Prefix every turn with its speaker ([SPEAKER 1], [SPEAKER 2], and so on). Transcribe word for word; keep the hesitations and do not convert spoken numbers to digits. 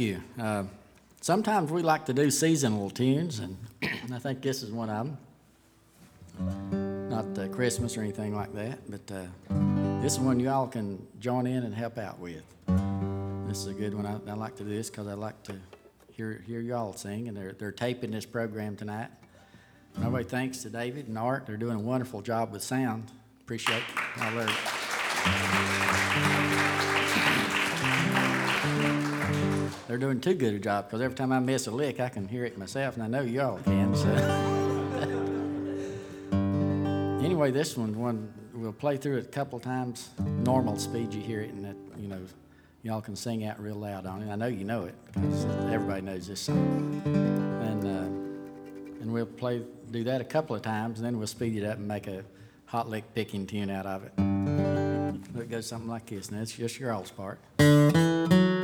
[SPEAKER 1] you. Uh, sometimes we like to do seasonal tunes, and I think this is one of them. Not uh, Christmas or anything like that, but uh, this is one you all can join in and help out with. This is a good one. I, I like to do this because I like to hear hear y'all sing, and they're they're taping this program tonight. Nobody thanks to David and Art. They're doing a wonderful job with sound. Appreciate all their. They're doing too good a job because every time I miss a lick, I can hear it myself, and I know y'all can. So. Anyway, this one, one we'll play through it a couple times. Normal speed, you hear it, and that you know, y'all can sing out real loud on it. I know you know it because everybody knows this song. And uh, and we'll play, do that a couple of times, and then we'll speed it up and make a hot lick picking tune out of it. It goes something like this. Now it's just your all's part.